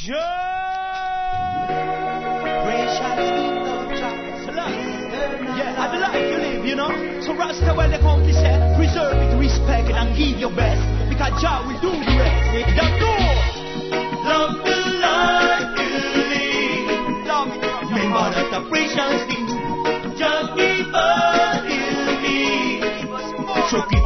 Yeah, I like you live, you know. So Rasta, well, the country said, preserve it, respect it, and give your best. Because Jah will do the rest. With the door. Love the life you live. Remember that the precious thing. Just give us you need. So keep